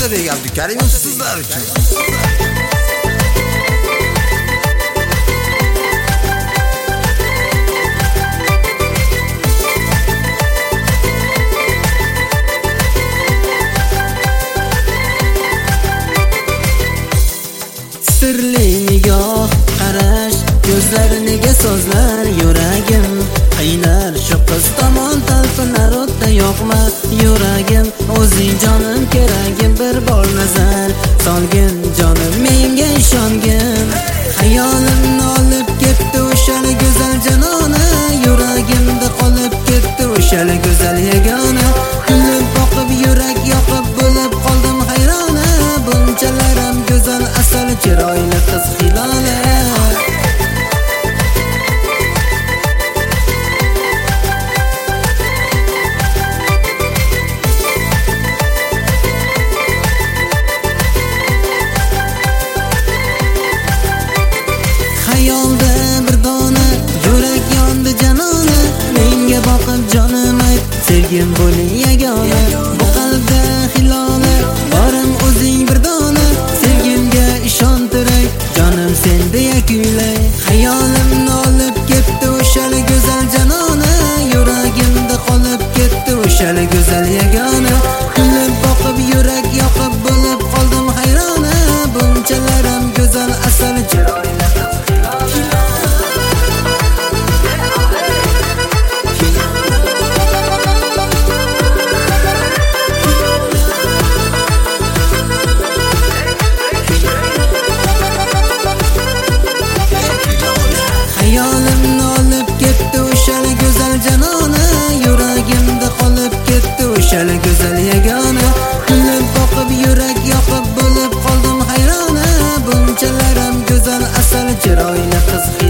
Otabek Abdukarimov sizlar uchun. Sirli nigoh qarash, ko'zlariga so'zlar yuragim qiynar, shu qiz tomon talpinar o'tda yoqma yuragim. O'zing jonim keragim, bir bor nazar solgin jonim, menga ishongin. Hayolimni olib ketdi o'shali go'zal janona, yuragimda qolib ketdi o'shali go'zal yagona. Kulib boqib yurak yoqib bo'lib qoldim hayrona, bunchalarim go'zal asal chiroyli qiz Hilola. Xayolda bir dona yurak yondi janona, menga boqib jonim ayt, sevgim bo'ling yagona. Bu qalbda Hilola, borim o'zing bir dona, sevgimga ishontiray, jonim senda yakunlay. Hayolimni olib ketdi o'shali go'zal janona, yuragimda qolib ketdi o'shali go'zal yagona. Kulib boqib yurak yoqib bo'lib qoldim hayrona, bunchalarim go'zal asal chiroyli Hayolimni olib ketdi o'shali go'zal janona, yuragimda qolib ketdi o'shali go'zal yagona. Kulib boqib yurak yoqib bo'lib qoldim hayrona, bunchalarim go'zal asal chiroyli qiz